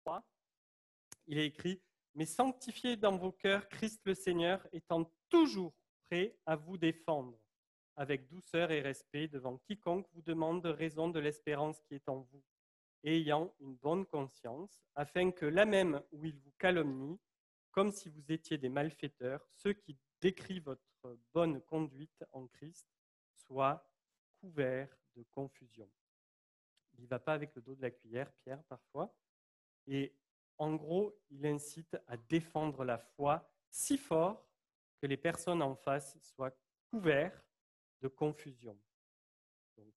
3, il est écrit « Mais sanctifiez dans vos cœurs Christ le Seigneur, étant toujours prêt à vous défendre, avec douceur et respect devant quiconque vous demande raison de l'espérance qui est en vous, et ayant une bonne conscience, afin que là même où il vous calomnie, comme si vous étiez des malfaiteurs, ceux qui décrient votre bonne conduite en Christ soient couverts de confusion. » Il ne va pas avec le dos de la cuillère, Pierre, parfois. Et en gros, il incite à défendre la foi si fort que les personnes en face soient couvertes de confusion. Donc,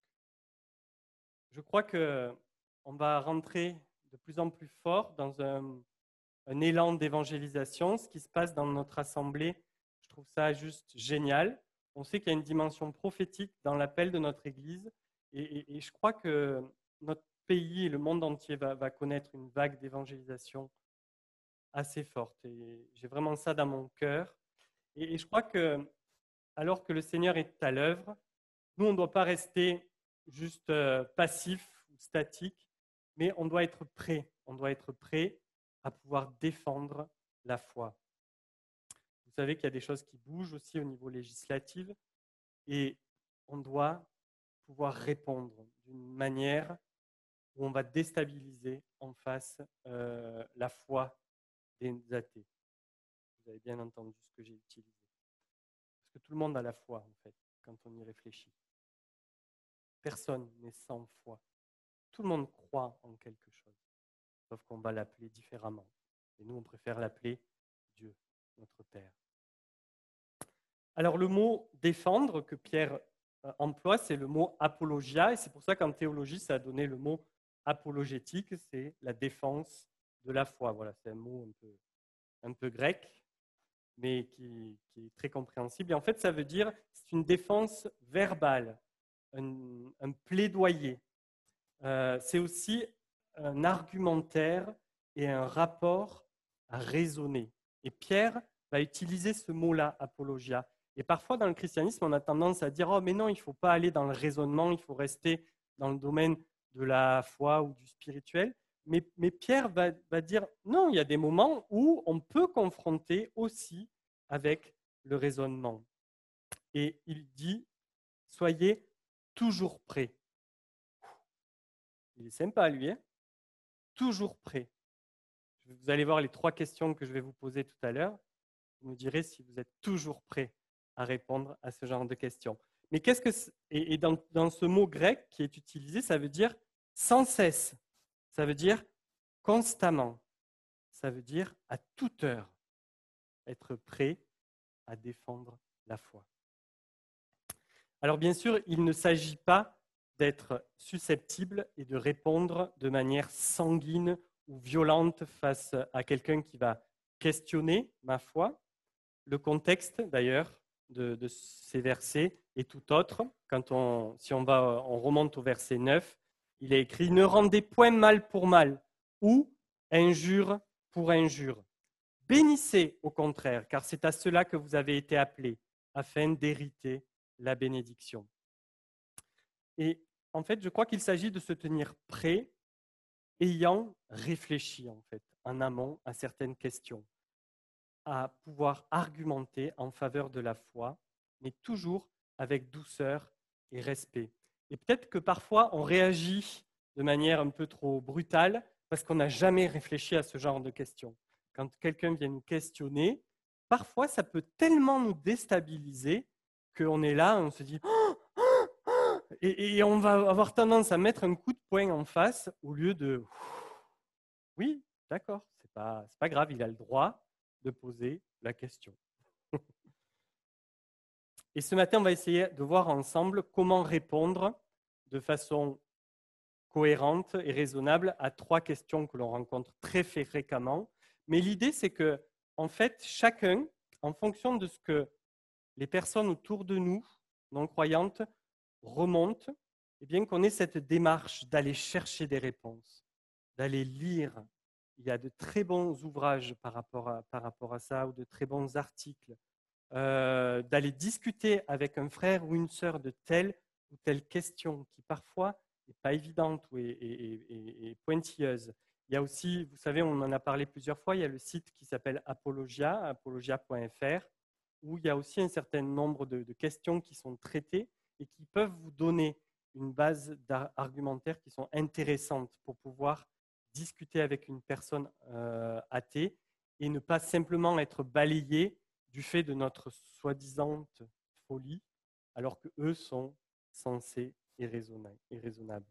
je crois qu'on va rentrer de plus en plus fort dans un élan d'évangélisation. Ce qui se passe dans notre assemblée, je trouve ça juste génial. On sait qu'il y a une dimension prophétique dans l'appel de notre Église et je crois que notre pays et le monde entier va connaître une vague d'évangélisation assez forte. Et j'ai vraiment ça dans mon cœur. Et je crois que, alors que le Seigneur est à l'œuvre, nous, on ne doit pas rester juste passif ou statique, mais on doit être prêt. On doit être prêt à pouvoir défendre la foi. Vous savez qu'il y a des choses qui bougent aussi au niveau législatif et on doit pouvoir répondre d'une manière où on va déstabiliser en face la foi des athées. Vous avez bien entendu ce que j'ai utilisé. Parce que tout le monde a la foi, en fait, quand on y réfléchit. Personne n'est sans foi. Tout le monde croit en quelque chose, sauf qu'on va l'appeler différemment. Et nous, on préfère l'appeler Dieu, notre Père. Alors, le mot « défendre » que Pierre emploie, c'est le mot « apologia », et c'est pour ça qu'en théologie, ça a donné le mot « apologétique », c'est la défense de la foi. Voilà, c'est un mot un peu grec, mais qui est très compréhensible. Et en fait, ça veut dire, c'est une défense verbale, un plaidoyer. C'est aussi un argumentaire et un rapport à raisonner. Et Pierre va utiliser ce mot-là, apologia. Et parfois, dans le christianisme, on a tendance à dire « Oh, mais non, il ne faut pas aller dans le raisonnement, il faut rester dans le domaine de la foi ou du spirituel. » Mais Pierre va dire « Non, il y a des moments où on peut confronter aussi avec le raisonnement. » Et il dit « Soyez toujours prêts. » Il est sympa, lui, hein? Toujours prêt. Vous allez voir les 3 questions que je vais vous poser tout à l'heure. Vous me direz si vous êtes toujours prêt à répondre à ce genre de questions. Mais qu'est-ce que et dans ce mot grec qui est utilisé, ça veut dire sans cesse. Ça veut dire constamment. Ça veut dire à toute heure. Être prêt à défendre la foi. Alors bien sûr, il ne s'agit pas d'être susceptible et de répondre de manière sanguine ou violente face à quelqu'un qui va questionner ma foi. Le contexte, d'ailleurs, de ces versets est tout autre. Si on remonte au verset 9, il est écrit « Ne rendez point mal pour mal ou injure pour injure. Bénissez au contraire, car c'est à cela que vous avez été appelés, afin d'hériter la bénédiction. » Et en fait, je crois qu'il s'agit de se tenir prêt, ayant réfléchi en fait, en amont à certaines questions, à pouvoir argumenter en faveur de la foi, mais toujours avec douceur et respect. Et peut-être que parfois, on réagit de manière un peu trop brutale parce qu'on n'a jamais réfléchi à ce genre de questions. Quand quelqu'un vient nous questionner, parfois, ça peut tellement nous déstabiliser qu'on est là, on se dit et on va avoir tendance à mettre un coup de poing en face au lieu de oui, d'accord, c'est pas grave, il a le droit de poser la question. Et ce matin, on va essayer de voir ensemble comment répondre de façon cohérente et raisonnable à 3 questions que l'on rencontre très fréquemment. Mais l'idée, c'est que, en fait, chacun, en fonction de ce que les personnes autour de nous, non-croyantes, remontent, et bien qu'on ait cette démarche d'aller chercher des réponses, d'aller lire. Il y a de très bons ouvrages par rapport à ça, ou de très bons articles, d'aller discuter avec un frère ou une sœur de telle ou telle question qui parfois n'est pas évidente ou est pointilleuse, Il y a aussi, vous savez, on en a parlé plusieurs fois, il y a le site qui s'appelle Apologia, apologia.fr, où il y a aussi un certain nombre de questions qui sont traitées et qui peuvent vous donner une base d'argumentaire qui sont intéressantes pour pouvoir discuter avec une personne athée et ne pas simplement être balayé du fait de notre soi-disant folie, alors qu'eux sont sensés et raisonnables.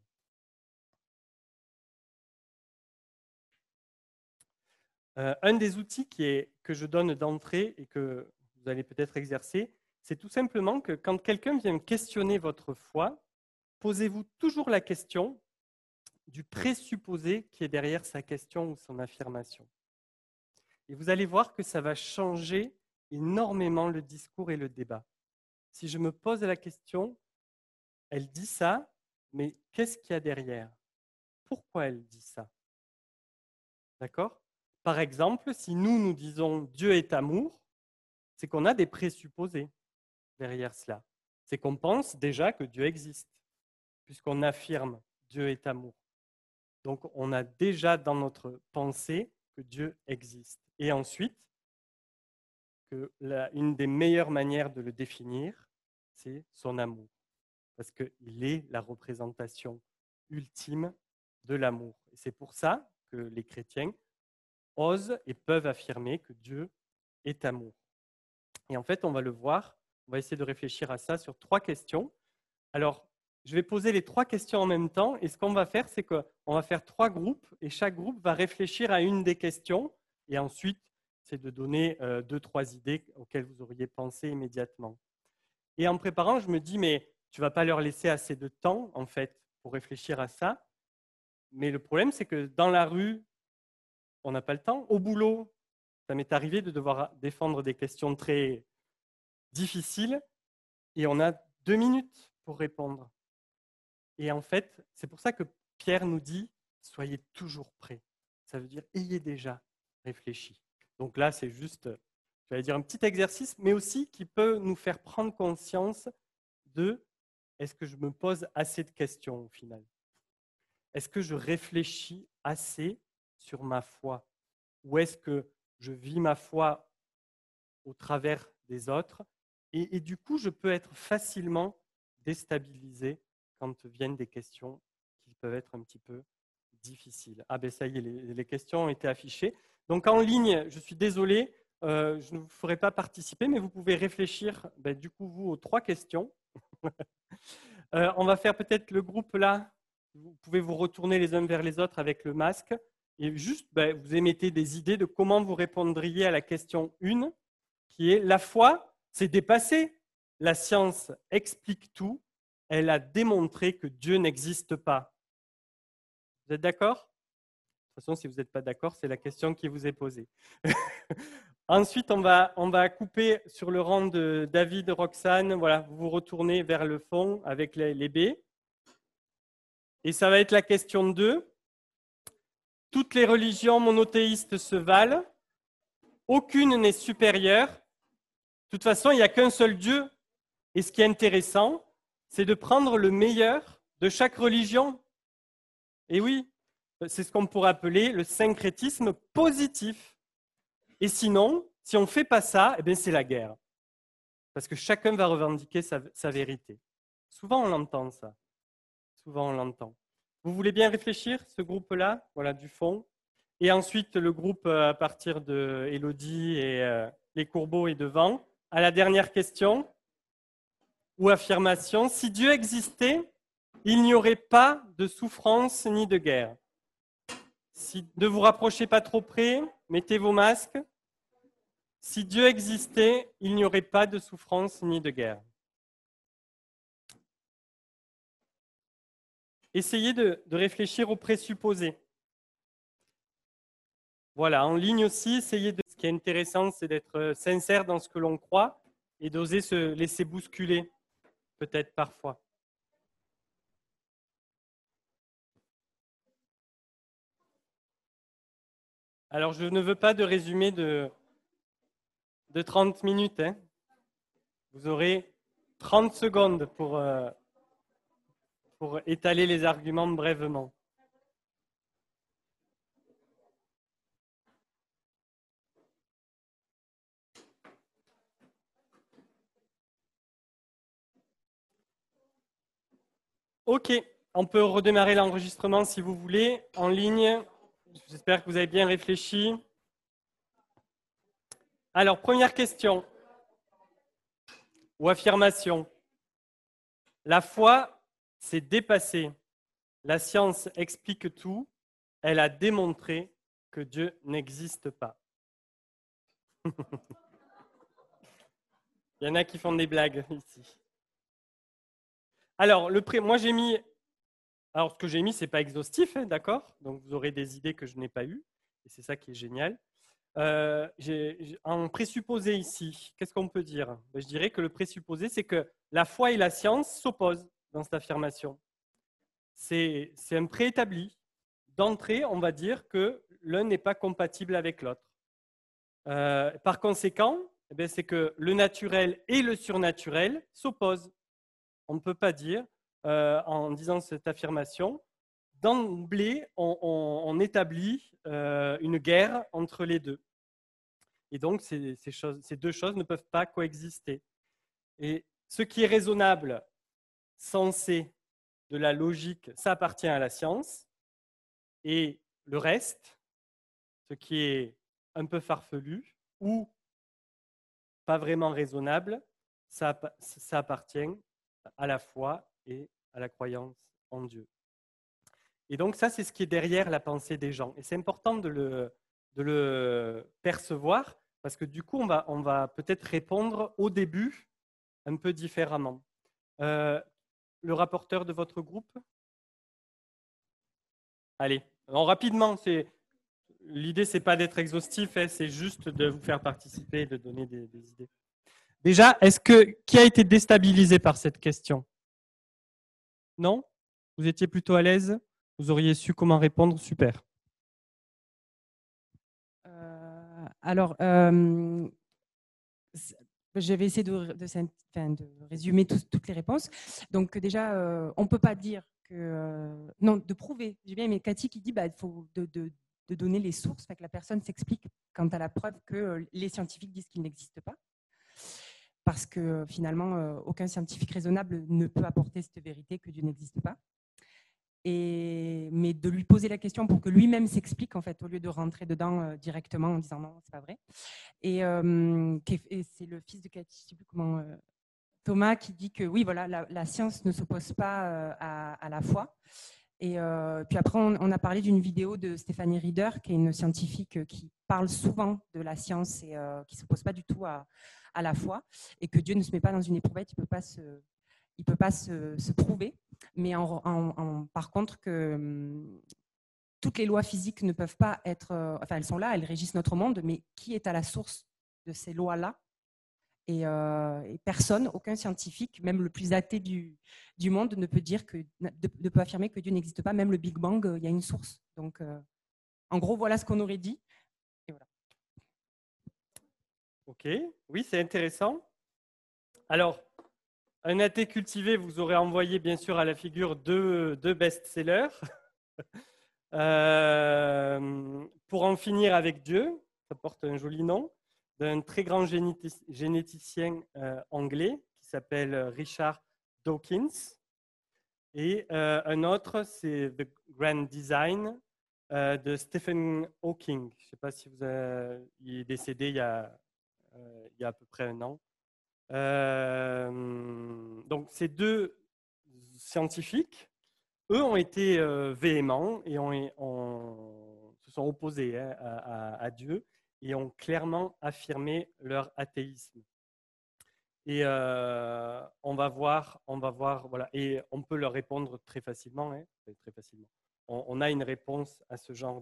Un des outils que je donne d'entrée et que vous allez peut-être exercer, c'est tout simplement que quand quelqu'un vient questionner votre foi, posez-vous toujours la question du présupposé qui est derrière sa question ou son affirmation. Et vous allez voir que ça va changer énormément le discours et le débat. Si je me pose la question, elle dit ça, mais qu'est-ce qu'il y a derrière? Pourquoi elle dit ça? D'accord? Par exemple, si nous disons Dieu est amour, c'est qu'on a des présupposés derrière cela. C'est qu'on pense déjà que Dieu existe, puisqu'on affirme Dieu est amour. Donc, on a déjà dans notre pensée que Dieu existe. Et ensuite, une des meilleures manières de le définir, c'est son amour. Parce qu'il est la représentation ultime de l'amour. Et c'est pour ça que les chrétiens osent et peuvent affirmer que Dieu est amour. Et en fait, on va le voir, on va essayer de réfléchir à ça sur 3 questions. Alors, je vais poser les 3 questions en même temps, et ce qu'on va faire, c'est qu'on va faire 3 groupes, et chaque groupe va réfléchir à une des questions, et ensuite, c'est de donner 2-3 idées auxquelles vous auriez pensé immédiatement. Et en préparant, je me dis, mais tu ne vas pas leur laisser assez de temps, en fait, pour réfléchir à ça. Mais le problème, c'est que dans la rue, on n'a pas le temps. Au boulot, ça m'est arrivé de devoir défendre des questions très difficiles, et on a 2 minutes pour répondre. Et en fait, c'est pour ça que Pierre nous dit, soyez toujours prêts. Ça veut dire, ayez déjà réfléchi. Donc là, c'est juste, j'allais dire, un petit exercice, mais aussi qui peut nous faire prendre conscience de, est-ce que je me pose assez de questions au final? Est-ce que je réfléchis assez sur ma foi? Ou est-ce que je vis ma foi au travers des autres? Et du coup, je peux être facilement déstabilisé quand viennent des questions qui peuvent être un petit peu difficiles. Ah ben ça y est, les questions ont été affichées. Donc en ligne, je suis désolé, je ne vous ferai pas participer, mais vous pouvez réfléchir, du coup, vous, aux 3 questions. On va faire peut-être le groupe là. Vous pouvez vous retourner les uns vers les autres avec le masque et juste vous émettez des idées de comment vous répondriez à la question 1, qui est la foi, c'est dépassé. La science explique tout. Elle a démontré que Dieu n'existe pas. Vous êtes d'accord? De toute façon, si vous n'êtes pas d'accord, c'est la question qui vous est posée. Ensuite, on va couper sur le rang de David, Roxane. Voilà, vous vous retournez vers le fond avec les B. Et ça va être la question 2. Toutes les religions monothéistes se valent. Aucune n'est supérieure. De toute façon, il n'y a qu'un seul Dieu. Et ce qui est intéressant, c'est de prendre le meilleur de chaque religion. Et oui, c'est ce qu'on pourrait appeler le syncrétisme positif. Et sinon, si on ne fait pas ça, c'est la guerre. Parce que chacun va revendiquer sa vérité. Souvent, on l'entend, ça. Souvent, on l'entend. Vous voulez bien réfléchir, ce groupe-là, voilà, du fond. Et ensuite, le groupe à partir de Élodie et les Courbeaux est devant. À la dernière question ou affirmation, si Dieu existait, il n'y aurait pas de souffrance ni de guerre. Ne vous rapprochez pas trop près, mettez vos masques. Si Dieu existait, il n'y aurait pas de souffrance ni de guerre. Essayez de réfléchir aux présupposés. Voilà, en ligne aussi, essayez de... Ce qui est intéressant, c'est d'être sincère dans ce que l'on croit et d'oser se laisser bousculer, peut-être parfois. Alors, je ne veux pas de résumé de 30 minutes. Hein. Vous aurez 30 secondes pour étaler les arguments brièvement. Ok, on peut redémarrer l'enregistrement si vous voulez, en ligne. J'espère que vous avez bien réfléchi. Alors, première question ou affirmation. La foi, c'est dépassé. La science explique tout. Elle a démontré que Dieu n'existe pas. Il y en a qui font des blagues ici. Alors, moi j'ai mis. Alors, ce que j'ai mis, ce n'est pas exhaustif, hein, d'accord? Donc, vous aurez des idées que je n'ai pas eues. Et c'est ça qui est génial. En présupposé ici, qu'est-ce qu'on peut dire? Je dirais que le présupposé, c'est que la foi et la science s'opposent dans cette affirmation. C'est un préétabli. D'entrée, on va dire que l'un n'est pas compatible avec l'autre. Par conséquent, c'est que le naturel et le surnaturel s'opposent. On ne peut pas dire, en disant cette affirmation, d'emblée, on établit une guerre entre les deux. Et donc, ces deux choses ne peuvent pas coexister. Et ce qui est raisonnable, sensé, de la logique, ça appartient à la science. Et le reste, ce qui est un peu farfelu ou pas vraiment raisonnable, ça appartient à la foi et à la croyance en Dieu. Et donc ça, c'est ce qui est derrière la pensée des gens. Et c'est important de le percevoir parce que du coup, on va peut-être répondre au début un peu différemment. Le rapporteur de votre groupe? Allez, rapidement, l'idée, ce n'est pas d'être exhaustif, hein, c'est juste de vous faire participer et de donner des idées. Déjà, qui a été déstabilisé par cette question? Non? Vous étiez plutôt à l'aise? Vous auriez su comment répondre? Super. Alors, je vais essayer de résumer toutes les réponses. Donc déjà, on ne peut pas dire que... non, de prouver. J'ai bien aimé Cathy qui dit il faut de donner les sources, que la personne s'explique quant à la preuve que les scientifiques disent qu'il n'existe pas. Parce que finalement, aucun scientifique raisonnable ne peut apporter cette vérité que Dieu n'existe pas. Mais de lui poser la question pour que lui-même s'explique, en fait, au lieu de rentrer dedans directement en disant non, c'est pas vrai. Et c'est le fils de Cathy, je sais plus comment, Thomas, qui dit que oui, voilà, la science ne s'oppose pas à la foi. Et puis après, on a parlé d'une vidéo de Stéphanie Rieder, qui est une scientifique qui parle souvent de la science et qui ne s'oppose pas du tout à la foi, et que Dieu ne se met pas dans une éprouvette, il ne peut pas se prouver. Mais par contre, que toutes les lois physiques ne peuvent pas être... enfin, elles sont là, elles régissent notre monde, mais qui est à la source de ces lois-là? Et personne, aucun scientifique, même le plus athée du monde, ne peut affirmer que Dieu n'existe pas. Même le Big Bang, il y a une source. Donc, en gros, voilà ce qu'on aurait dit. Et voilà. Ok, oui, c'est intéressant. Alors, un athée cultivé vous aurait envoyé, bien sûr, à la figure deux best-sellers. Pour en finir avec Dieu, ça porte un joli nom, d'un très grand généticien anglais qui s'appelle Richard Dawkins. Et un autre, c'est The Grand Design de Stephen Hawking. Je ne sais pas si il est décédé il y a à peu près un an. Donc, ces deux scientifiques, eux, ont été véhéments et se sont opposés à Dieu et ont clairement affirmé leur athéisme. Et on va voir, voilà, et on peut leur répondre très facilement, hein, très facilement. On a une réponse à ce genre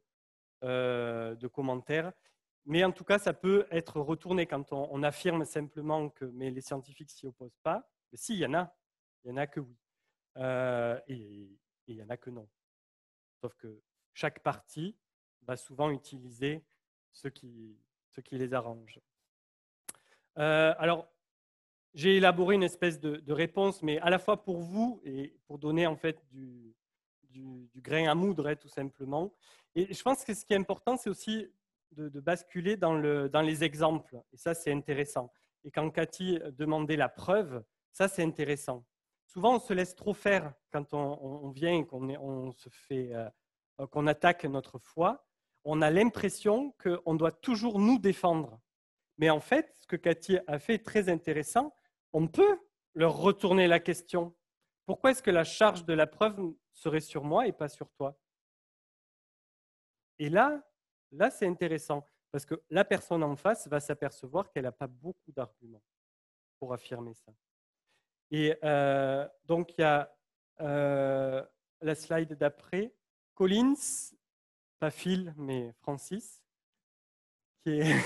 de commentaires. Mais en tout cas, ça peut être retourné quand on affirme simplement que mais les scientifiques s'y opposent pas. Mais si, il y en a que oui. Et il y en a que non. Sauf que chaque partie va souvent utiliser ce qui les arrange. Alors, j'ai élaboré une espèce de réponse, mais à la fois pour vous et pour donner en fait du grain à moudre, hein, tout simplement. Et je pense que ce qui est important, c'est aussi de basculer dans les exemples. Et ça, c'est intéressant. Et quand Cathy demandait la preuve, ça, c'est intéressant. souvent, on se laisse trop faire quand on vient et qu'on attaque notre foi. On a l'impression qu'on doit toujours nous défendre. Mais en fait, ce que Cathy a fait est très intéressant. On peut leur retourner la question. Pourquoi est-ce que la charge de la preuve serait sur moi et pas sur toi? Et là c'est intéressant, parce que la personne en face va s'apercevoir qu'elle n'a pas beaucoup d'arguments pour affirmer ça. Et donc, il y a la slide d'après, Collins, pas Phil, mais Francis, qui est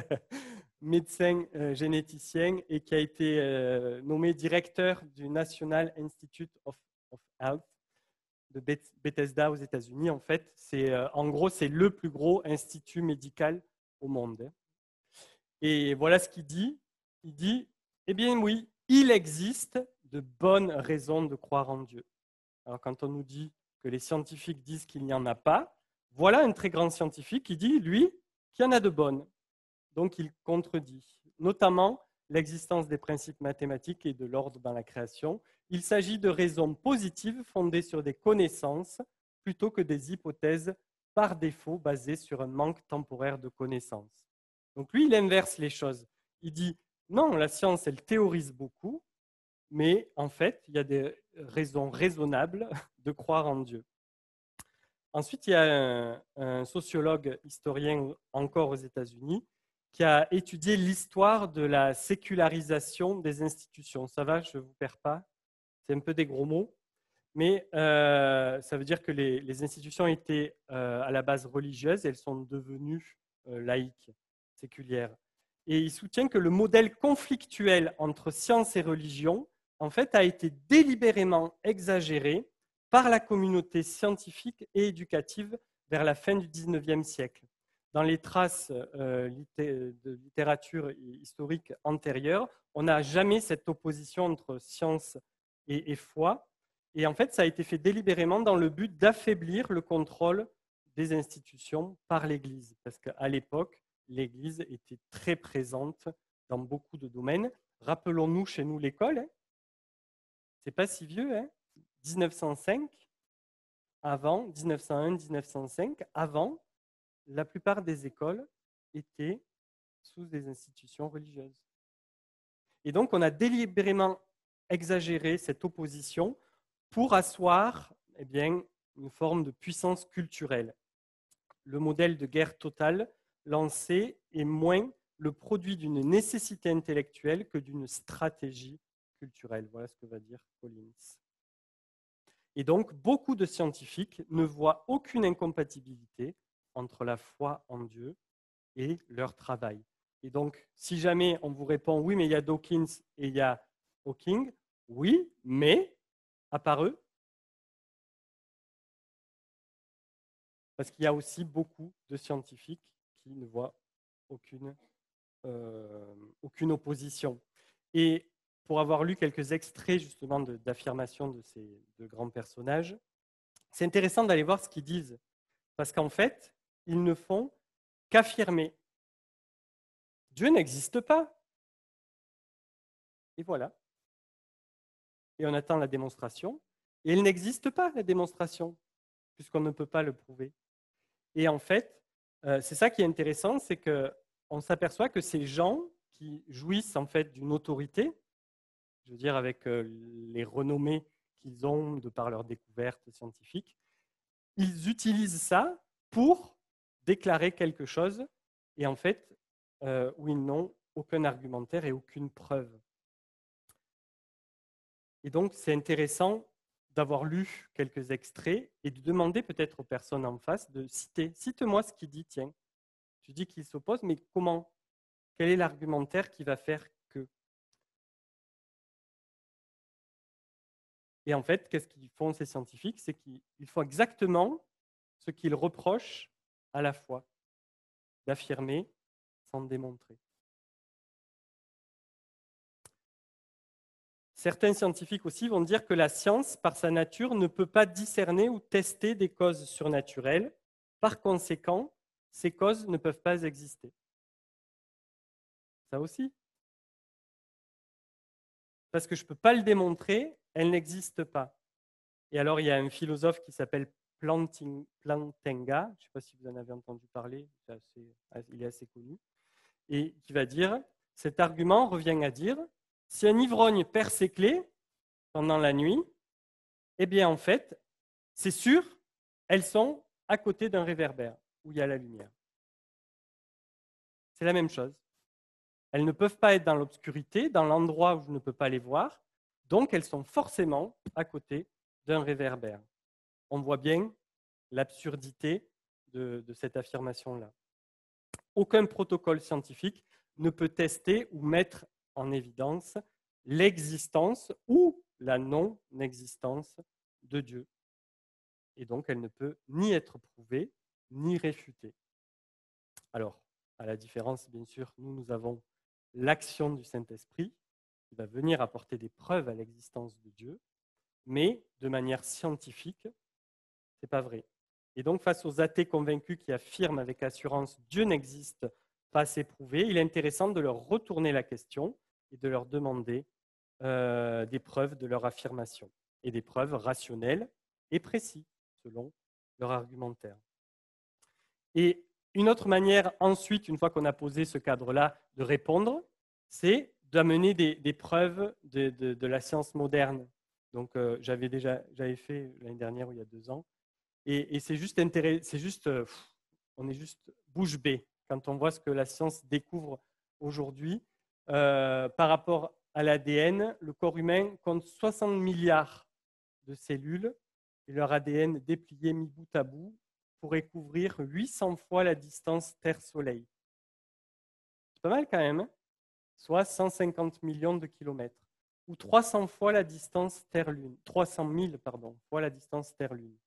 médecin généticien et qui a été nommé directeur du National Institute of Health de Bethesda aux États-Unis. En fait, en gros, c'est le plus gros institut médical au monde. Et voilà ce qu'il dit. Il dit, eh bien oui, il existe de bonnes raisons de croire en Dieu. Alors quand on nous dit que les scientifiques disent qu'il n'y en a pas, voilà un très grand scientifique qui dit, lui, qu'il y en a de bonnes. Donc il contredit, notamment l'existence des principes mathématiques et de l'ordre dans la création. Il s'agit de raisons positives fondées sur des connaissances plutôt que des hypothèses par défaut basées sur un manque temporaire de connaissances. Donc lui, il inverse les choses. Il dit, non, la science, elle théorise beaucoup, mais en fait, il y a des raisons raisonnables de croire en Dieu. Ensuite, il y a un sociologue historien encore aux États-Unis qui a étudié l'histoire de la sécularisation des institutions. Ça va, je ne vous perds pas? C'est un peu des gros mots, mais ça veut dire que les institutions étaient à la base religieuses et elles sont devenues laïques, séculières. Et il soutient que le modèle conflictuel entre science et religion, en fait, a été délibérément exagéré par la communauté scientifique et éducative vers la fin du XIXe siècle. Dans les traces de littérature historique antérieure, on n'a jamais cette opposition entre science et foi. Et en fait, ça a été fait délibérément dans le but d'affaiblir le contrôle des institutions par l'Église. Parce qu'à l'époque, l'Église était très présente dans beaucoup de domaines. Rappelons-nous chez nous l'école. Hein. C'est pas si vieux. Hein. 1905, avant, 1901, 1905, avant, la plupart des écoles étaient sous des institutions religieuses. Et donc, on a délibérément exagéré cette opposition pour asseoir une forme de puissance culturelle. Le modèle de guerre totale lancé est moins le produit d'une nécessité intellectuelle que d'une stratégie culturelle. Voilà ce que va dire Collins. Et donc, beaucoup de scientifiques ne voient aucune incompatibilité entre la foi en Dieu et leur travail. Et donc, si jamais on vous répond « oui, mais il y a Dawkins et il y a Hawking », oui, mais à part eux, parce qu'il y a aussi beaucoup de scientifiques qui ne voient aucune opposition. Et pour avoir lu quelques extraits justement d'affirmations de ces deux grands personnages, c'est intéressant d'aller voir ce qu'ils disent, parce qu'en fait, ils ne font qu'affirmer. Dieu n'existe pas. Et voilà. Et on attend la démonstration. Et il n'existe pas, la démonstration, puisqu'on ne peut pas le prouver. Et en fait, c'est ça qui est intéressant, c'est qu'on s'aperçoit que ces gens qui jouissent en fait d'une autorité, je veux dire avec les renommées qu'ils ont de par leurs découvertes scientifiques, ils utilisent ça pour déclarer quelque chose et en fait, où ils n'ont aucun argumentaire et aucune preuve. Et donc, c'est intéressant d'avoir lu quelques extraits et de demander peut-être aux personnes en face de citer. Cite-moi ce qu'il dit, tiens. Tu dis qu'il s'oppose, mais comment? Quel est l'argumentaire qui va faire que? Et en fait, qu'est-ce qu'ils font ces scientifiques? C'est qu'ils font exactement ce qu'ils reprochent à la foi, d'affirmer sans démontrer. Certains scientifiques aussi vont dire que la science, par sa nature, ne peut pas discerner ou tester des causes surnaturelles. Par conséquent, ces causes ne peuvent pas exister. Ça aussi. Parce que je ne peux pas le démontrer, elle n'existe pas. Et alors, il y a un philosophe qui s'appelle Plantinga, je ne sais pas si vous en avez entendu parler, il est assez connu, et qui va dire, cet argument revient à dire, si un ivrogne perd ses clés pendant la nuit, eh bien, en fait, c'est sûr, elles sont à côté d'un réverbère où il y a la lumière. C'est la même chose. Elles ne peuvent pas être dans l'obscurité, dans l'endroit où je ne peux pas les voir, donc elles sont forcément à côté d'un réverbère. On voit bien l'absurdité de cette affirmation-là. Aucun protocole scientifique ne peut tester ou mettre en évidence l'existence ou la non-existence de Dieu. Et donc, elle ne peut ni être prouvée, ni réfutée. Alors, à la différence, bien sûr, nous avons l'action du Saint-Esprit qui va venir apporter des preuves à l'existence de Dieu, mais de manière scientifique, ce n'est pas vrai. Et donc, face aux athées convaincus qui affirment avec assurance « Dieu n'existe pas, c'est prouvé », il est intéressant de leur retourner la question et de leur demander des preuves de leur affirmation, et des preuves rationnelles et précises, selon leur argumentaire. Et une autre manière, ensuite, une fois qu'on a posé ce cadre-là, de répondre, c'est d'amener des preuves de la science moderne. Donc, j'avais fait l'année dernière ou il y a 2 ans. Et c'est juste on est juste bouche bée quand on voit ce que la science découvre aujourd'hui. Par rapport à l'ADN, le corps humain compte 60 milliards de cellules et leur ADN déplié mis bout à bout pourrait couvrir 800 fois la distance Terre-Soleil. C'est pas mal quand même, hein, soit 150 millions de kilomètres, ou 300 fois la distance Terre-Lune, 300 000 fois la distance Terre-Lune,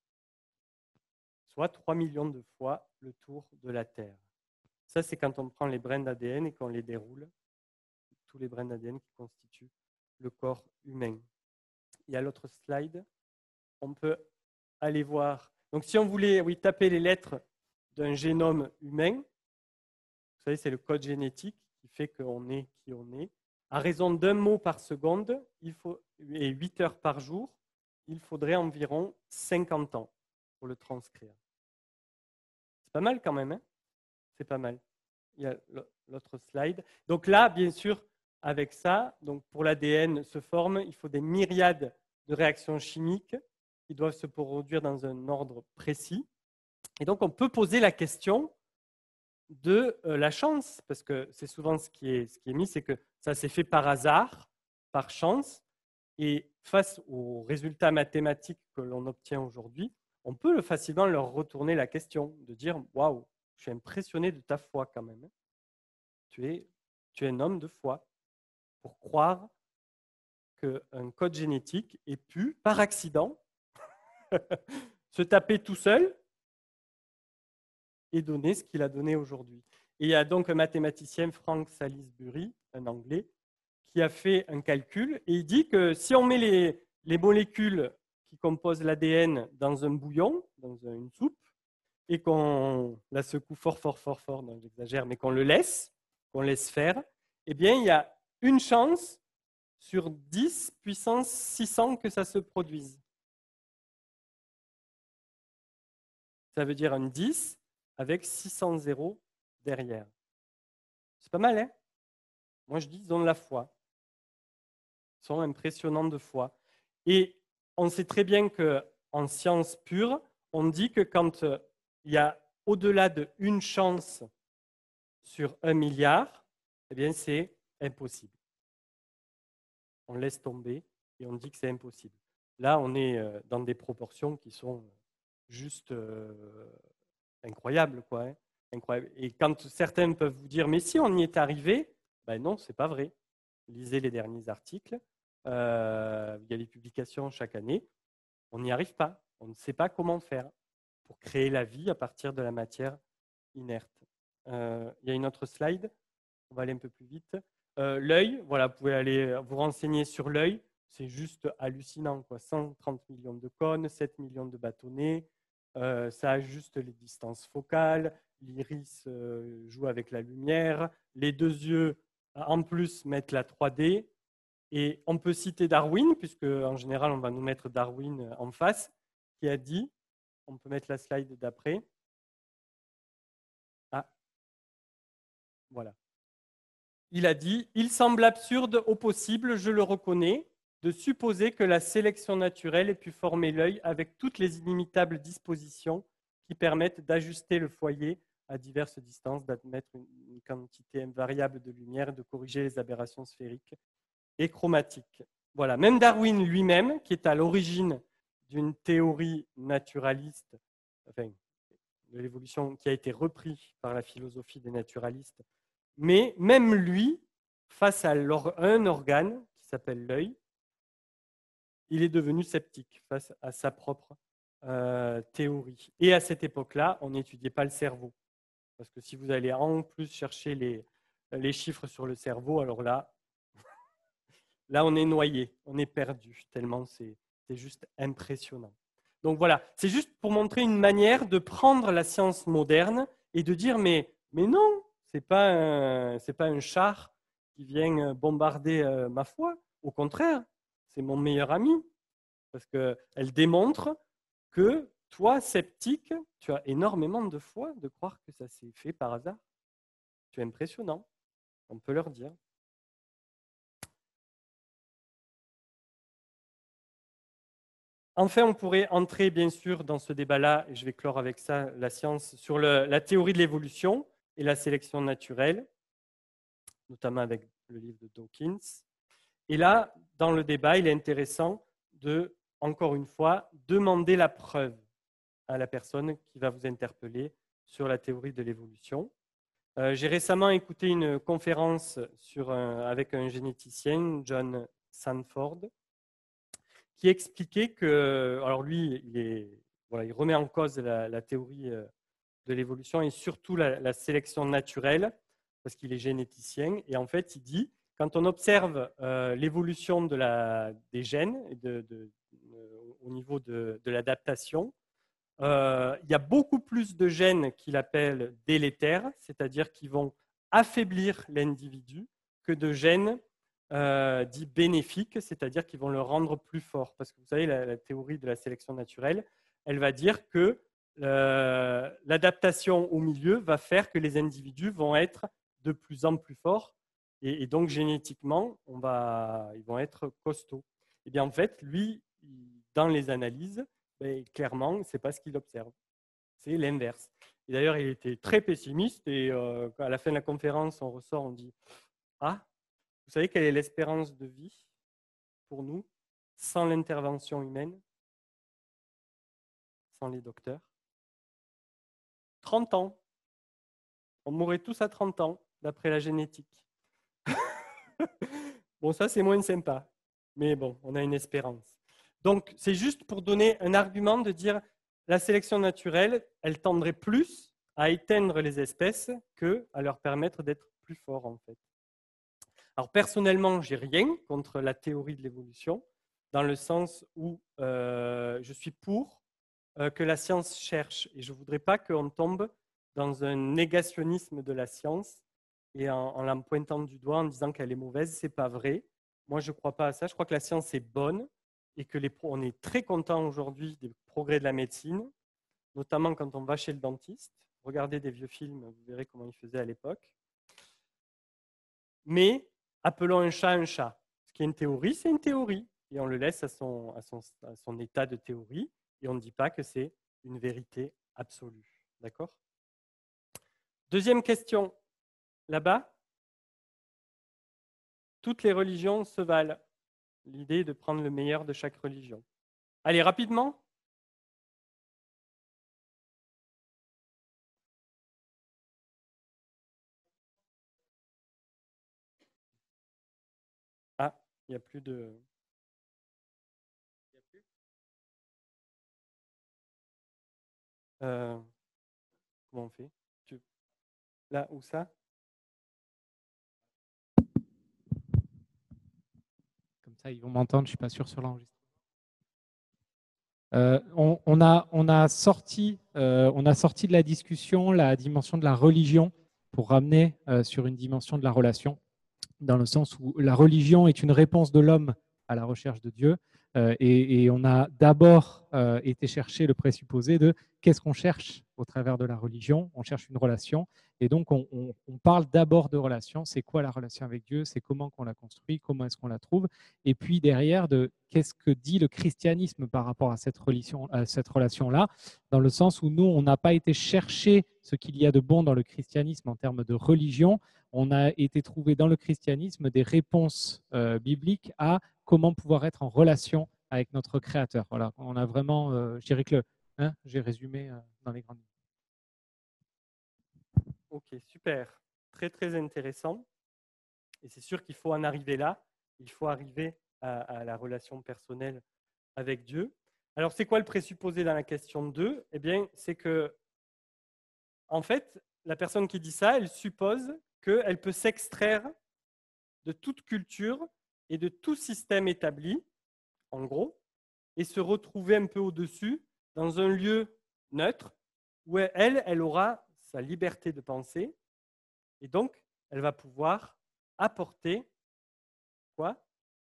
soit 3 millions de fois le tour de la Terre. Ça, c'est quand on prend les brins d'ADN et qu'on les déroule, tous les brins d'ADN qui constituent le corps humain. Il y a l'autre slide. On peut aller voir. Donc, si on voulait taper les lettres d'un génome humain, vous savez, c'est le code génétique qui fait qu'on est qui on est. À raison d'un mot par seconde et 8 heures par jour, il faudrait environ 50 ans pour le transcrire. C'est pas mal quand même, hein? C'est pas mal. Il y a l'autre slide. Donc là, bien sûr, avec ça, donc pour l'ADN se forme, il faut des myriades de réactions chimiques qui doivent se produire dans un ordre précis. Et donc, on peut poser la question de la chance, parce que c'est souvent ce qui est mis, c'est que ça s'est fait par hasard, par chance, et face aux résultats mathématiques que l'on obtient aujourd'hui, on peut facilement leur retourner la question, de dire « Waouh, je suis impressionné de ta foi quand même. Tu es un homme de foi pour croire qu'un code génétique ait pu, par accident, se taper tout seul et donner ce qu'il a donné aujourd'hui. » Et il y a donc un mathématicien, Frank Salisbury, un Anglais, qui a fait un calcul et il dit que si on met les molécules qui composent l'ADN dans un bouillon, dans une soupe, et qu'on la secoue fort, non, j'exagère, mais qu'on laisse faire, eh bien, il y a une chance sur 10 puissance 600 que ça se produise. Ça veut dire un 10 avec 600 zéros derrière. C'est pas mal, hein? Moi, je dis, ils ont de la foi. Ils sont impressionnants de foi. Et on sait très bien qu'en science pure, on dit que quand il y a au-delà de une chance sur 1 milliard, eh bien, c'est impossible. On laisse tomber et on dit que c'est impossible. Là, on est dans des proportions qui sont juste incroyables, quoi, hein, incroyables. Et quand certains peuvent vous dire, mais si on y est arrivé, ben non, c'est pas vrai. Lisez les derniers articles. Il y a des publications chaque année. On n'y arrive pas. On ne sait pas comment faire pour créer la vie à partir de la matière inerte. Il y a une autre slide. On va aller un peu plus vite. L'œil, voilà, vous pouvez aller vous renseigner sur l'œil. C'est juste hallucinant, quoi. 130 millions de cônes, 7 millions de bâtonnets. Ça ajuste les distances focales. L'iris joue avec la lumière. Les 2 yeux, en plus, mettent la 3D. Et on peut citer Darwin, puisque en général, on va nous mettre Darwin en face, qui a dit, on peut mettre la slide d'après. Ah, voilà. Il a dit, il semble absurde au possible, je le reconnais, de supposer que la sélection naturelle ait pu former l'œil avec toutes les inimitables dispositions qui permettent d'ajuster le foyer à diverses distances, d'admettre une quantité invariable de lumière, de corriger les aberrations sphériques et chromatiques. Voilà. Même Darwin lui-même, qui est à l'origine d'une théorie naturaliste, enfin, de l'évolution qui a été repris par la philosophie des naturalistes, mais même lui, face à un organe qui s'appelle l'œil, il est devenu sceptique face à sa propre théorie. Et à cette époque-là, on n'étudiait pas le cerveau. Parce que si vous allez en plus chercher les chiffres sur le cerveau, alors là, on est noyé, on est perdu, tellement c'est juste impressionnant. Donc voilà, c'est juste pour montrer une manière de prendre la science moderne et de dire mais non, c'est pas un char qui vient bombarder ma foi. Au contraire, c'est mon meilleur ami parce qu'elle démontre que toi, sceptique, tu as énormément de foi de croire que ça s'est fait par hasard. Tu es impressionnant, on peut leur dire. Enfin, on pourrait entrer bien sûr dans ce débat-là, et je vais clore avec ça la science, sur la théorie de l'évolution et la sélection naturelle, notamment avec le livre de Dawkins. Et là, dans le débat, il est intéressant de, encore une fois, demander la preuve à la personne qui va vous interpeller sur la théorie de l'évolution. J'ai récemment écouté une conférence avec un généticien, John Sanford, qui expliquait que, alors lui, il remet en cause la théorie de l'évolution et surtout la sélection naturelle, parce qu'il est généticien. Et en fait, il dit, quand on observe l'évolution des gènes au niveau de l'adaptation, il y a beaucoup plus de gènes qu'il appelle délétères, c'est-à-dire qui vont affaiblir l'individu, que de gènes dits bénéfiques, c'est-à-dire qui vont le rendre plus fort. Parce que vous savez, la théorie de la sélection naturelle, elle va dire que l'adaptation au milieu va faire que les individus vont être de plus en plus forts et donc génétiquement, ils vont être costauds. Et bien en fait, lui, dans les analyses, clairement, ce n'est pas ce qu'il observe. C'est l'inverse. Et d'ailleurs, il était très pessimiste et à la fin de la conférence, on ressort, on dit « Ah, vous savez quelle est l'espérance de vie pour nous sans l'intervention humaine, sans les docteurs? 30 ans. On mourrait tous à 30 ans, d'après la génétique. » Bon, ça, c'est moins sympa. Mais bon, on a une espérance. Donc, c'est juste pour donner un argument de dire la sélection naturelle, elle tendrait plus à éteindre les espèces qu'à leur permettre d'être plus forts, en fait. Alors, personnellement, je n'ai rien contre la théorie de l'évolution, dans le sens où je suis pour que la science cherche. Et je ne voudrais pas qu'on tombe dans un négationnisme de la science et en la pointant du doigt en disant qu'elle est mauvaise. Ce n'est pas vrai. Moi, je ne crois pas à ça. Je crois que la science est bonne et on est très content aujourd'hui des progrès de la médecine, notamment quand on va chez le dentiste. Regardez des vieux films, vous verrez comment ils faisaient à l'époque. Mais appelons un chat un chat. Ce qui est une théorie, c'est une théorie. Et on le laisse à son état de théorie. Et on ne dit pas que c'est une vérité absolue. D'accord? Deuxième question. Là-bas, toutes les religions se valent. L'idée est de prendre le meilleur de chaque religion. Allez, rapidement. Ah, il n'y a plus de... comment on fait? Là, où ça? Comme ça, ils vont m'entendre, je ne suis pas sûr sur l'enregistrement. On a sorti de la discussion la dimension de la religion pour ramener sur une dimension de la relation. dans le sens où la religion est une réponse de l'homme à la recherche de Dieu. Et on a d'abord été chercher le présupposé de qu'est-ce qu'on cherche au travers de la religion. On cherche une relation. Et donc, on parle d'abord de relation. C'est quoi la relation avec Dieu? C'est comment qu'on la construit? Comment est-ce qu'on la trouve? Et puis derrière, de qu'est-ce que dit le christianisme par rapport à cette relation-là, dans le sens où nous, on n'a pas été chercher ce qu'il y a de bon dans le christianisme en termes de religion. On a été trouver dans le christianisme des réponses bibliques à comment pouvoir être en relation avec notre Créateur. Voilà, on a vraiment, je dirais que j'ai résumé dans les grandes lignes. Ok, super. Très, très intéressant. Et c'est sûr qu'il faut en arriver là. Il faut arriver à la relation personnelle avec Dieu. Alors, c'est quoi le présupposé dans la question 2? Eh bien, c'est que, en fait, la personne qui dit ça, elle suppose qu'elle peut s'extraire de toute culture et de tout système établi, en gros, et se retrouver un peu au-dessus, dans un lieu neutre, où elle aura sa liberté de penser, et donc, elle va pouvoir apporter quoi?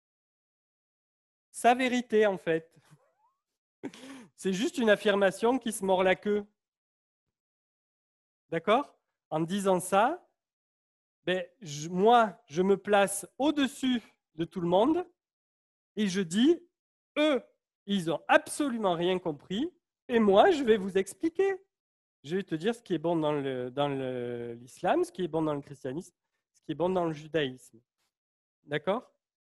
Sa vérité, en fait. C'est juste une affirmation qui se mord la queue. D'accord? En disant ça, ben, moi, je me place au-dessus de tout le monde et je dis, eux, ils n'ont absolument rien compris et moi, je vais vous expliquer. Je vais te dire ce qui est bon dans l'islam, ce qui est bon dans le christianisme, ce qui est bon dans le judaïsme. D'accord?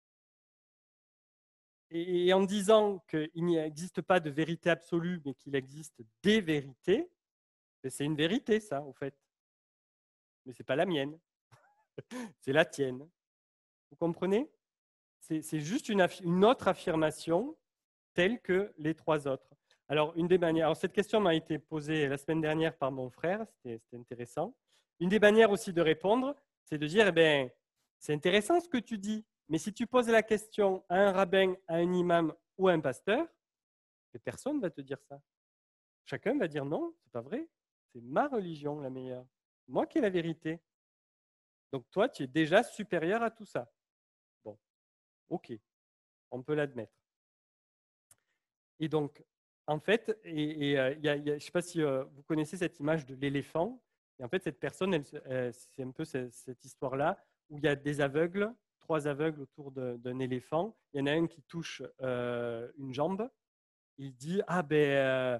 Et en disant qu'il n'existe pas de vérité absolue, mais qu'il existe des vérités, ben, c'est une vérité, ça, au fait. Mais ce n'est pas la mienne, c'est la tienne. Vous comprenez? C'est juste une autre affirmation telle que les trois autres. Alors, une des manières, alors cette question m'a été posée la semaine dernière par mon frère, c'était intéressant. Une des manières aussi de répondre, c'est de dire, eh bien, c'est intéressant ce que tu dis, mais si tu poses la question à un rabbin, à un imam ou à un pasteur, personne ne va te dire ça. Chacun va dire non, c'est pas vrai. C'est ma religion la meilleure. Moi qui ai la vérité. Donc toi, tu es déjà supérieur à tout ça. Bon, ok, on peut l'admettre. Et donc, en fait, je ne sais pas si vous connaissez cette image de l'éléphant. Et en fait, cette personne, c'est un peu cette histoire-là où il y a des aveugles, trois aveugles autour d'un éléphant. Il y en a un qui touche une jambe. Il dit ah ben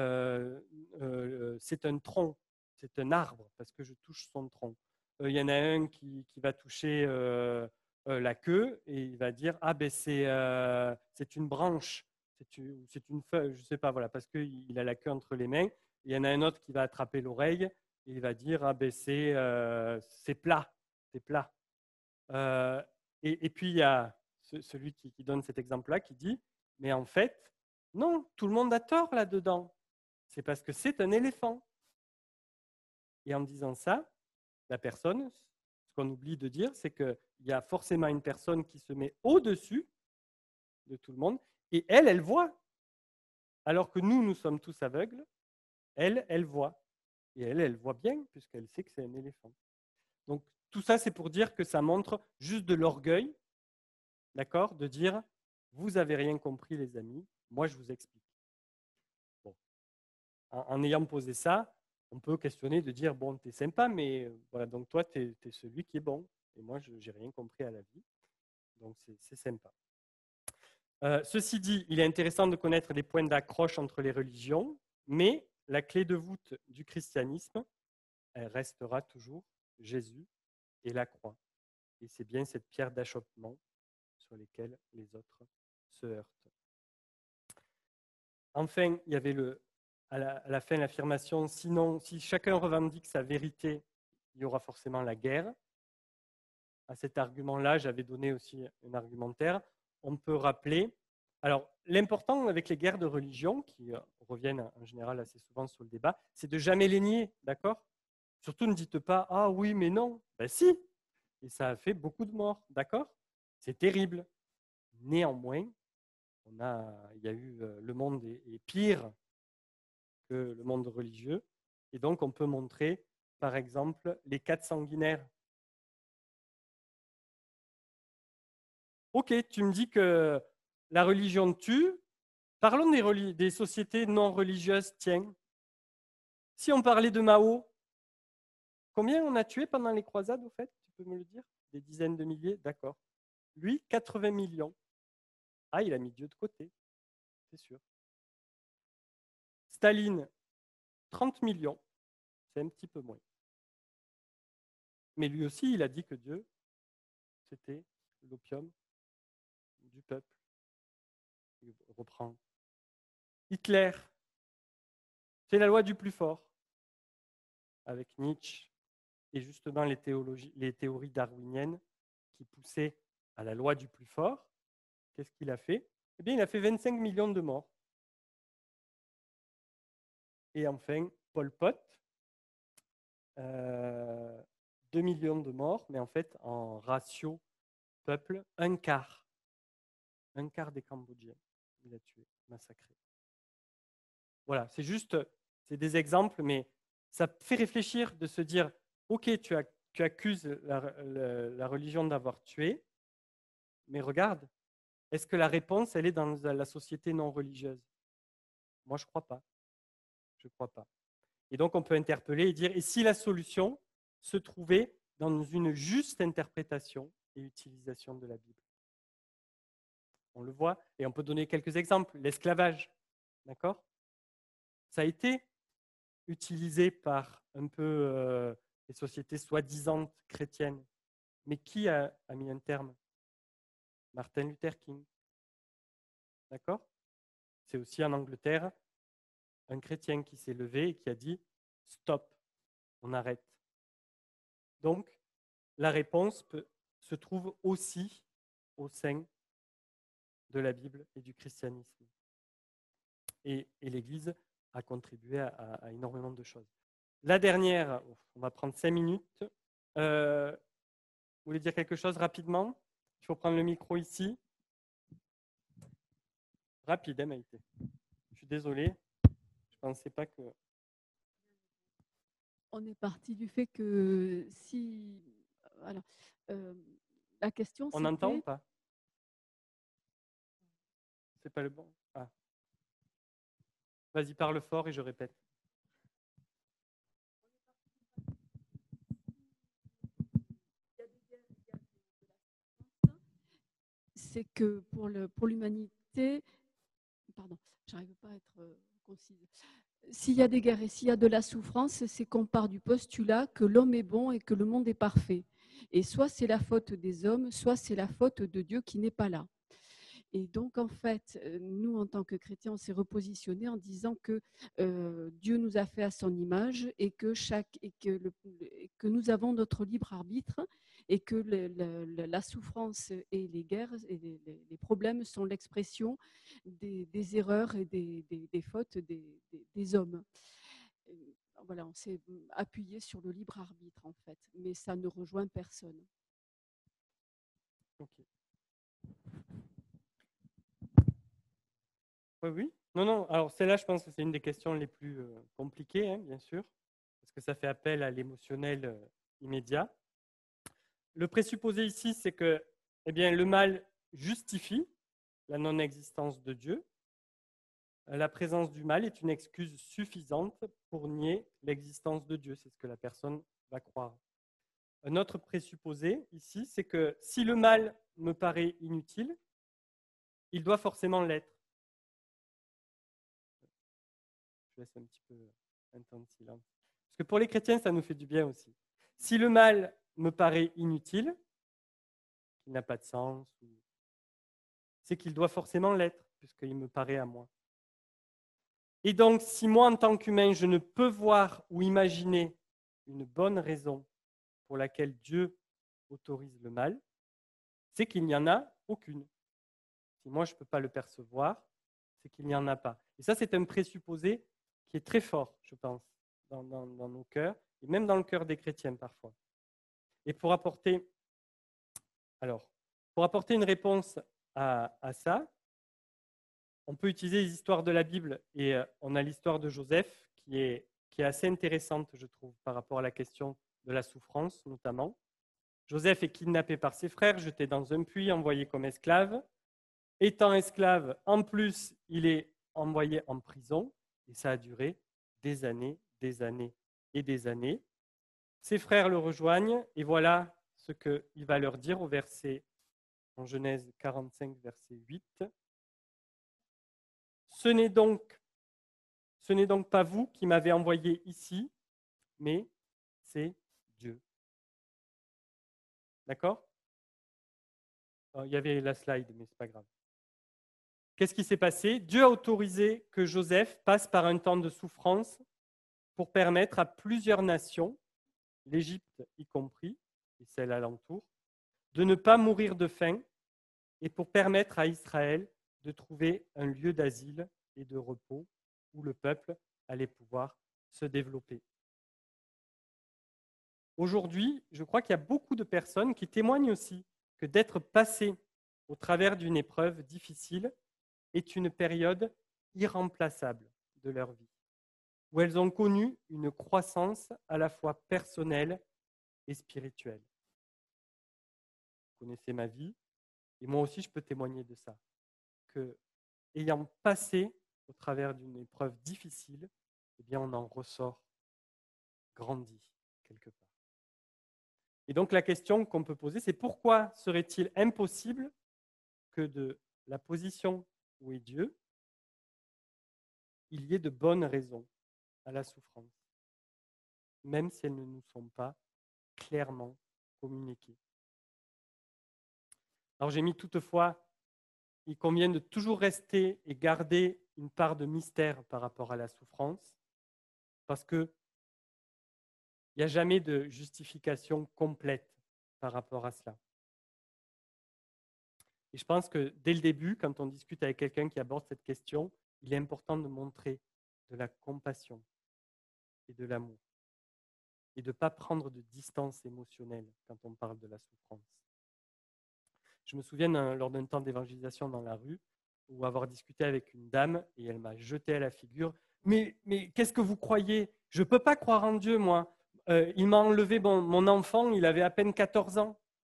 c'est un tronc, c'est un arbre parce que je touche son tronc. Il y en a un qui va toucher la queue et il va dire ah ben c'est une branche, c'est une feuille, je sais pas voilà parce qu'il a la queue entre les mains. Il y en a un autre qui va attraper l'oreille et il va dire ah ben c'est plat, c'est plat. Et puis il y a celui qui donne cet exemple-là qui dit mais en fait non, tout le monde a tort là-dedans. C'est parce que c'est un éléphant. Et en disant ça, la personne, ce qu'on oublie de dire, c'est qu'il y a forcément une personne qui se met au-dessus de tout le monde, et elle voit. Alors que nous sommes tous aveugles, elle voit. Et elle voit bien, puisqu'elle sait que c'est un éléphant. Donc, tout ça, c'est pour dire que ça montre juste de l'orgueil, d'accord, de dire, vous n'avez rien compris, les amis, moi, je vous explique. En ayant posé ça, on peut questionner de dire, bon, tu es sympa, mais voilà, donc toi, tu es celui qui est bon. Et moi, je n'ai rien compris à la vie. Donc, c'est sympa. Ceci dit, il est intéressant de connaître les points d'accroche entre les religions, mais la clé de voûte du christianisme, elle restera toujours Jésus et la croix. Et c'est bien cette pierre d'achoppement sur laquelle les autres se heurtent. Enfin, il y avait à la fin l'affirmation, sinon, si chacun revendique sa vérité, il y aura forcément la guerre. À cet argument-là, j'avais donné aussi un argumentaire. On peut rappeler, alors l'important avec les guerres de religion, qui reviennent en général assez souvent sur le débat, c'est de jamais les nier, d'accord? Surtout ne dites pas, ah oui, mais non. Ben si, et ça a fait beaucoup de morts, d'accord? C'est terrible. Néanmoins, il y a eu, le monde est pire que le monde religieux. Et donc, on peut montrer, par exemple, les 4 sanguinaires. ok, tu me dis que la religion tue. Parlons des sociétés non religieuses, tiens. Si on parlait de Mao, combien on a tué pendant les croisades, au fait? Tu peux me le dire? Des dizaines de milliers? D'accord. Lui, 80 millions. Ah, il a mis Dieu de côté, c'est sûr. Staline, 30 millions. C'est un petit peu moins. Mais lui aussi, il a dit que Dieu, c'était l'opium du peuple. Il reprend. Hitler, c'est la loi du plus fort, avec Nietzsche et justement les théories darwiniennes qui poussaient à la loi du plus fort. Qu'est-ce qu'il a fait? Eh bien, il a fait 25 millions de morts. Et enfin, Pol Pot, 2 millions de morts, mais en fait, en ratio peuple, un quart. Un quart des Cambodgiens, il a tué, massacré. Voilà, c'est juste, c'est des exemples, mais ça fait réfléchir de se dire, ok, tu accuses la religion d'avoir tué, mais regarde, est-ce que la réponse, elle est dans la société non religieuse? Moi, je ne crois pas. Je ne crois pas. Et donc, on peut interpeller et dire, et si la solution se trouvait dans une juste interprétation et utilisation de la Bible? On le voit, et on peut donner quelques exemples. L'esclavage, d'accord? Ça a été utilisé par un peu les sociétés soi-disant chrétiennes. Mais qui a mis un terme? Martin Luther King. D'accord? C'est aussi en Angleterre un chrétien qui s'est levé et qui a dit « Stop, on arrête ». Donc, la réponse se trouve aussi au sein de la Bible et du christianisme. Et l'Église a contribué à énormément de choses. La dernière, on va prendre 5 minutes. Vous voulez dire quelque chose rapidement? Il faut prendre le micro ici. Rapide, hein, Maïté. Je suis désolé. Je ne pensais pas que... On est parti du fait que si... Alors, la question, On entend ou pas? C'est pas le bon. Ah. Vas-y, parle fort et je répète. C'est que pour l'humanité, pardon, j'arrive pas à être concise. S'il y a des guerres et s'il y a de la souffrance, c'est qu'on part du postulat que l'homme est bon et que le monde est parfait. Et soit c'est la faute des hommes, soit c'est la faute de Dieu qui n'est pas là. Et donc, en fait, nous, en tant que chrétiens, on s'est repositionné en disant que Dieu nous a fait à son image et que nous avons notre libre arbitre et que la souffrance et les guerres et les problèmes sont l'expression des erreurs et des fautes des hommes. Voilà, on s'est appuyé sur le libre arbitre, en fait, mais ça ne rejoint personne. Okay. Oui, oui. Non, non. Alors, celle-là, je pense que c'est une des questions les plus compliquées, hein, bien sûr, parce que ça fait appel à l'émotionnel immédiat. Le présupposé ici, c'est que eh bien, le mal justifie la non-existence de Dieu. La présence du mal est une excuse suffisante pour nier l'existence de Dieu. C'est ce que la personne va croire. Un autre présupposé ici, c'est que si le mal me paraît inutile, il doit forcément l'être. Je laisse un petit peu un temps de silence. Parce que pour les chrétiens, ça nous fait du bien aussi. Si le mal me paraît inutile, qu'il n'a pas de sens, c'est qu'il doit forcément l'être, puisqu'il me paraît à moi. Et donc, si moi, en tant qu'humain, je ne peux voir ou imaginer une bonne raison pour laquelle Dieu autorise le mal, c'est qu'il n'y en a aucune. Si moi, je ne peux pas le percevoir, c'est qu'il n'y en a pas. Et ça, c'est un présupposé qui est très fort, je pense, dans nos cœurs, et même dans le cœur des chrétiens parfois. Et pour apporter une réponse à ça, on peut utiliser les histoires de la Bible, et on a l'histoire de Joseph qui est assez intéressante, je trouve, par rapport à la question de la souffrance, notamment. Joseph est kidnappé par ses frères, jeté dans un puits, envoyé comme esclave. Étant esclave, en plus, il est envoyé en prison et ça a duré des années et des années. Ses frères le rejoignent et voilà ce qu'il va leur dire au verset en Genèse 45, verset 8. Ce n'est donc pas vous qui m'avez envoyé ici, mais c'est Dieu. D'accord? Il y avait la slide, mais ce n'est pas grave. Qu'est-ce qui s'est passé? Dieu a autorisé que Joseph passe par un temps de souffrance pour permettre à plusieurs nations, l'Égypte y compris, et celles alentour, de ne pas mourir de faim et pour permettre à Israël de trouver un lieu d'asile et de repos où le peuple allait pouvoir se développer. Aujourd'hui, je crois qu'il y a beaucoup de personnes qui témoignent aussi que d'être passé au travers d'une épreuve difficile est une période irremplaçable de leur vie, où elles ont connu une croissance à la fois personnelle et spirituelle. Vous connaissez ma vie, et moi aussi je peux témoigner de ça, que ayant passé au travers d'une épreuve difficile, eh bien on en ressort grandi quelque part. Et donc la question qu'on peut poser, c'est pourquoi serait-il impossible que de la position où est Dieu, il y ait de bonnes raisons à la souffrance, même si elles ne nous sont pas clairement communiquées. Alors j'ai mis toutefois, il convient de toujours rester et garder une part de mystère par rapport à la souffrance, parce qu'il n'y a jamais de justification complète par rapport à cela. Et je pense que dès le début, quand on discute avec quelqu'un qui aborde cette question, il est important de montrer de la compassion et de l'amour et de ne pas prendre de distance émotionnelle quand on parle de la souffrance. Je me souviens lors d'un temps d'évangélisation dans la rue, ou avoir discuté avec une dame et elle m'a jeté à la figure. Mais qu'est-ce que vous croyez? Je ne peux pas croire en Dieu, moi. Il m'a enlevé mon enfant, il avait à peine 14 ans.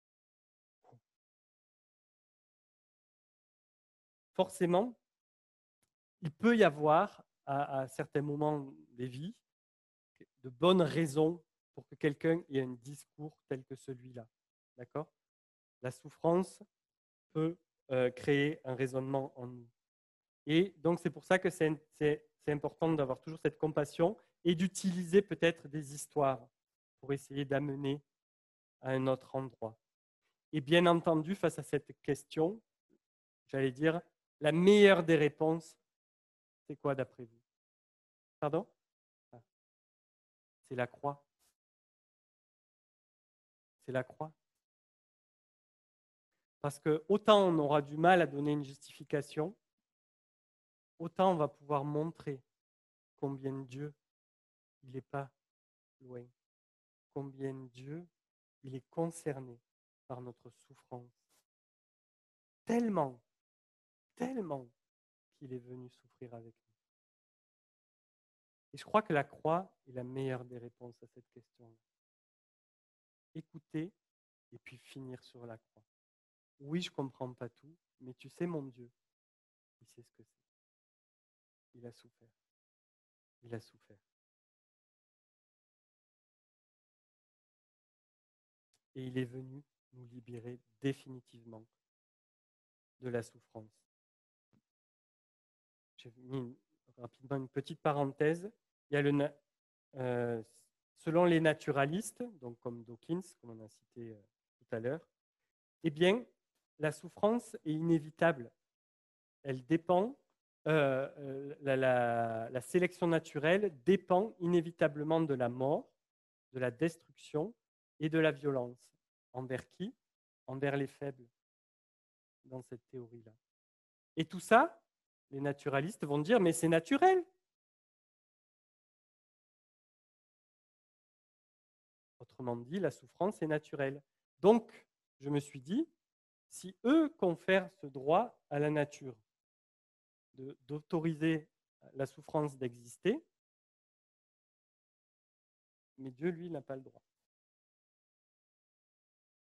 Forcément, il peut y avoir, à certains moments des vies, de bonnes raisons pour que quelqu'un ait un discours tel que celui-là. D'accord? La souffrance peut créer un raisonnement en nous. Et donc, c'est pour ça que c'est important d'avoir toujours cette compassion et d'utiliser peut-être des histoires pour essayer d'amener à un autre endroit. Et bien entendu, face à cette question, j'allais dire, la meilleure des réponses, c'est quoi d'après vous? Pardon? C'est la croix. C'est la croix. Parce que autant on aura du mal à donner une justification, autant on va pouvoir montrer combien Dieu, il n'est pas loin. Combien Dieu, il est concerné par notre souffrance. Tellement qu'il est venu souffrir avec nous. Et je crois que la croix est la meilleure des réponses à cette question-là. Écouter et puis finir sur la croix. Oui, je ne comprends pas tout, mais tu sais, mon Dieu, il sait ce que c'est. Il a souffert. Il a souffert. Et il est venu nous libérer définitivement de la souffrance. J'ai mis rapidement une petite parenthèse. Il y a selon les naturalistes, donc comme Dawkins, comme on a cité tout à l'heure, eh bien, la souffrance est inévitable. Elle dépend, la sélection naturelle dépend inévitablement de la mort, de la destruction et de la violence. Envers qui? Envers les faibles, dans cette théorie-là. Et tout ça, les naturalistes vont dire, mais c'est naturel. Autrement dit, la souffrance est naturelle. Donc, je me suis dit, si eux confèrent ce droit à la nature, d'autoriser la souffrance d'exister, mais Dieu, lui, n'a pas le droit.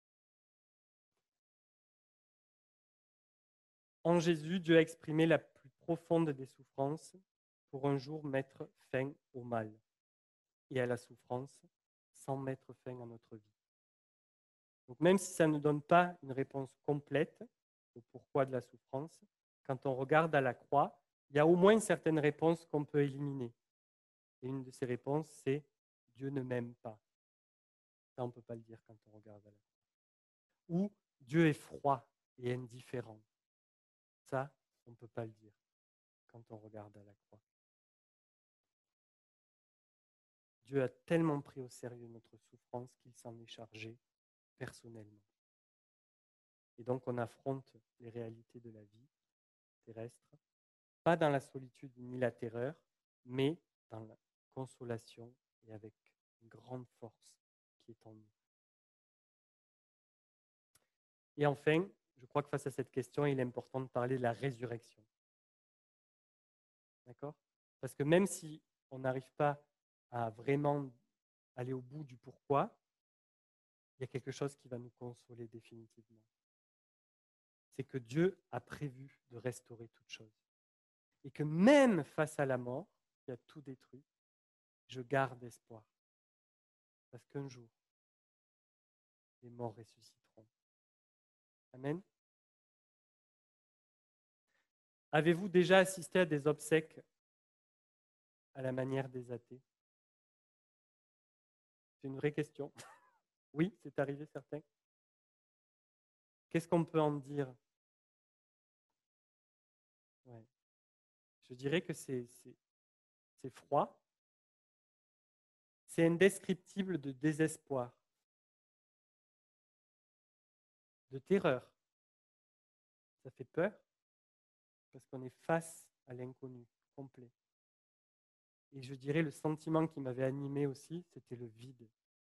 En Jésus, Dieu a exprimé la plus profonde des souffrances pour un jour mettre fin au mal et à la souffrance sans mettre fin à notre vie. Donc même si ça ne donne pas une réponse complète au pourquoi de la souffrance, quand on regarde à la croix, il y a au moins certaines réponses qu'on peut éliminer. Et une de ces réponses, c'est « Dieu ne m'aime pas ». Ça, on ne peut pas le dire quand on regarde à la croix. Ou « Dieu est froid et indifférent ». Ça, on ne peut pas le dire quand on regarde à la croix. Dieu a tellement pris au sérieux notre souffrance qu'il s'en est chargé personnellement. Et donc, on affronte les réalités de la vie terrestre, pas dans la solitude ni la terreur, mais dans la consolation et avec une grande force qui est en nous. Et enfin, je crois que face à cette question, il est important de parler de la résurrection. D'accord ? Parce que même si on n'arrive pas à vraiment aller au bout du pourquoi, il y a quelque chose qui va nous consoler définitivement. C'est que Dieu a prévu de restaurer toute chose. Et que même face à la mort, qui a tout détruit, je garde espoir. Parce qu'un jour, les morts ressusciteront. Amen. Avez-vous déjà assisté à des obsèques à la manière des athées? C'est une vraie question. Oui, c'est arrivé, certains. Qu'est-ce qu'on peut en dire? Ouais. Je dirais que c'est froid, c'est indescriptible de désespoir, de terreur. Ça fait peur parce qu'on est face à l'inconnu complet. Et je dirais le sentiment qui m'avait animé aussi, c'était le vide.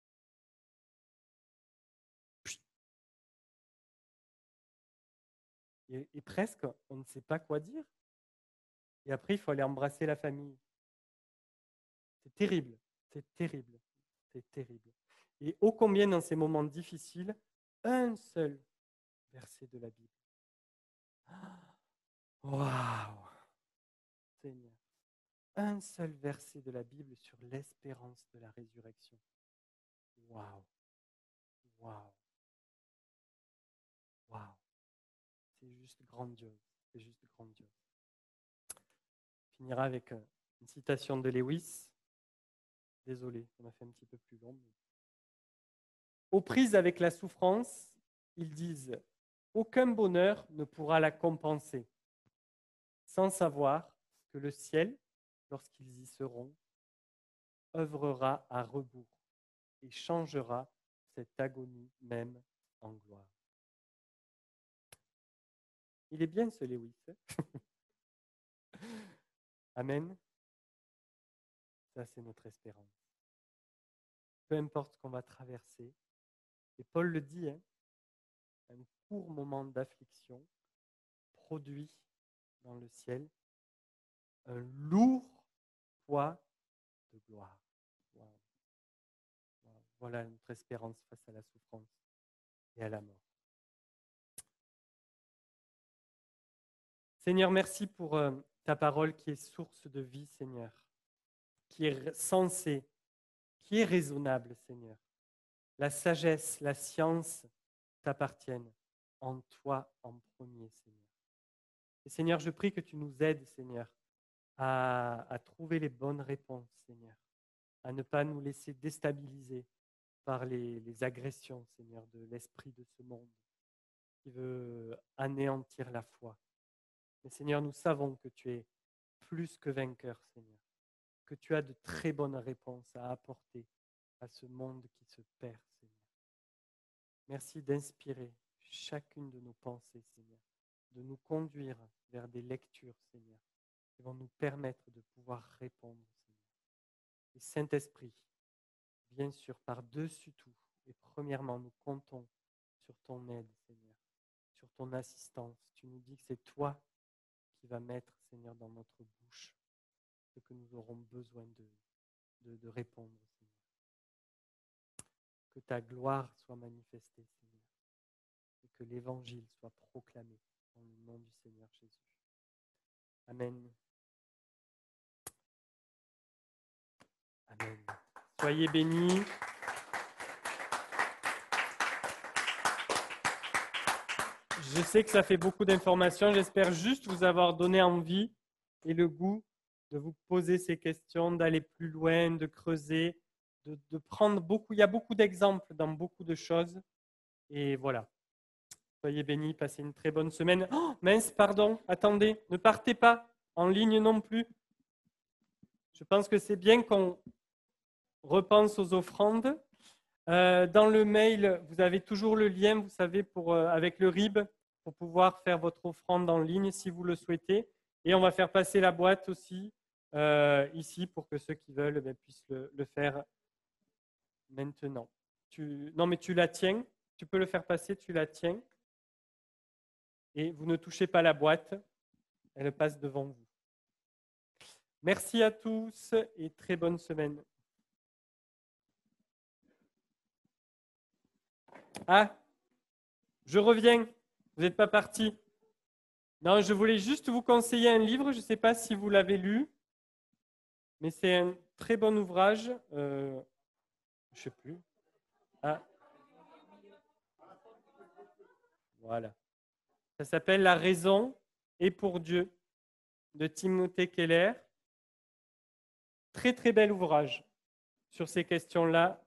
Et presque, on ne sait pas quoi dire. Et après, il faut aller embrasser la famille. C'est terrible, c'est terrible, c'est terrible. Et ô combien dans ces moments difficiles, un seul verset de la Bible. Waouh! Seigneur. Un seul verset de la Bible sur l'espérance de la résurrection. Waouh! Waouh! Waouh! C'est juste grandiose. C'est juste grandiose. On finira avec une citation de Lewis. Désolé, on a fait un petit peu plus long. Aux prises avec la souffrance, ils disent « Aucun bonheur ne pourra la compenser », sans savoir que le ciel, lorsqu'ils y seront, œuvrera à rebours et changera cette agonie même en gloire. Il est bien ce Lewis. Amen. Ça, c'est notre espérance. Peu importe ce qu'on va traverser. Et Paul le dit, hein, un court moment d'affliction produit dans le ciel un lourd poids de gloire. Wow. Wow. Voilà notre espérance face à la souffrance et à la mort. Seigneur, merci pour ta parole qui est source de vie, Seigneur, qui est sensée, qui est raisonnable, Seigneur. La sagesse, la science t'appartiennent en toi en premier, Seigneur. Et Seigneur, je prie que tu nous aides, Seigneur, à trouver les bonnes réponses, Seigneur, à ne pas nous laisser déstabiliser par les agressions, Seigneur, de l'esprit de ce monde qui veut anéantir la foi. Mais Seigneur, nous savons que tu es plus que vainqueur, Seigneur, que tu as de très bonnes réponses à apporter à ce monde qui se perd, Seigneur. Merci d'inspirer chacune de nos pensées, Seigneur, de nous conduire vers des lectures, Seigneur, qui vont nous permettre de pouvoir répondre, Seigneur. Et Saint-Esprit, bien sûr, par-dessus tout, et premièrement, nous comptons sur ton aide, Seigneur, sur ton assistance. Tu nous dis que c'est toi qui vas mettre, Seigneur, dans notre bouche ce que nous aurons besoin de répondre, Seigneur. Que ta gloire soit manifestée, Seigneur, et que l'Évangile soit proclamé Dans le nom du Seigneur Jésus. Amen. Amen. Soyez bénis. Je sais que ça fait beaucoup d'informations. J'espère juste vous avoir donné envie et le goût de vous poser ces questions, d'aller plus loin, de creuser, de prendre beaucoup. Il y a beaucoup d'exemples dans beaucoup de choses. Et voilà. Soyez bénis, passez une très bonne semaine. Oh, mince, pardon, attendez, ne partez pas en ligne non plus. Je pense que c'est bien qu'on repense aux offrandes. Dans le mail, vous avez toujours le lien, vous savez, avec le RIB, pour pouvoir faire votre offrande en ligne si vous le souhaitez. Et on va faire passer la boîte aussi ici pour que ceux qui veulent puissent le faire maintenant. Non, mais tu la tiens. Tu peux le faire passer, tu la tiens. Et vous ne touchez pas la boîte. Elle passe devant vous. Merci à tous et très bonne semaine. Ah, je reviens. Vous n'êtes pas parti. Non, je voulais juste vous conseiller un livre. Je ne sais pas si vous l'avez lu, mais c'est un très bon ouvrage. Je ne sais plus. Ah. Voilà. Ça s'appelle La raison est pour Dieu de Timothée Keller. Très, très bel ouvrage sur ces questions-là.